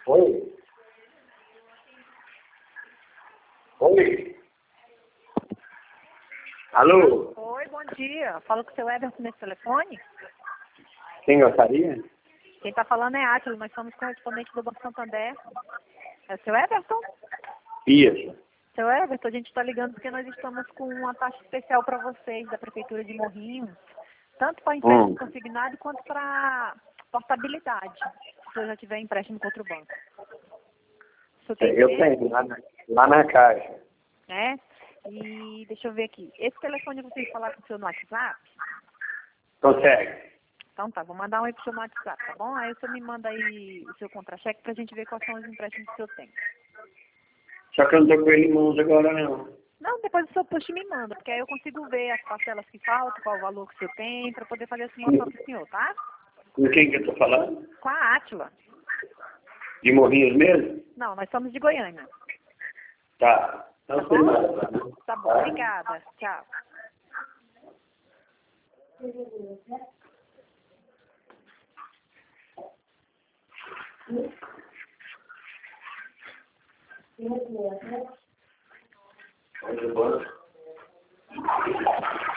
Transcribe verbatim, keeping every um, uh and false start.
Oi? Oi? Alô? Oi, bom dia. Falo com o seu Everton nesse telefone. Quem gostaria? Quem está falando é Átila, nós somos correspondentes do Banco Santander. É o seu Everton? Isso. Seu Everton, a gente está ligando porque nós estamos com uma taxa especial para vocês da Prefeitura de Morrinhos, tanto para empréstimo Hum. consignado quanto para portabilidade, se o senhor já tiver empréstimo contra o banco. O senhor tem Eu tempo? tenho, lá na, lá na caixa. É? E deixa eu ver aqui. Esse telefone eu consigo falar com o senhor no WhatsApp? Consegue? Então tá, vou mandar um aí pro seu no WhatsApp, tá bom? Aí o senhor me manda aí o seu contra-cheque pra gente ver quais são os empréstimos que o senhor tem. Só que eu não tô com ele em mãos agora, não. Não, depois o senhor puxa e me manda, porque aí eu consigo ver as parcelas que faltam, qual o valor que o senhor tem, pra poder fazer a simulação pro senhor, tá? Com quem que eu tô falando? Com a Átila. De Morrinhos mesmo? Não, nós somos de Goiânia. Tá. Tá Então você bom? manda. Tá bom, obrigada. Tchau. Pode ir embora.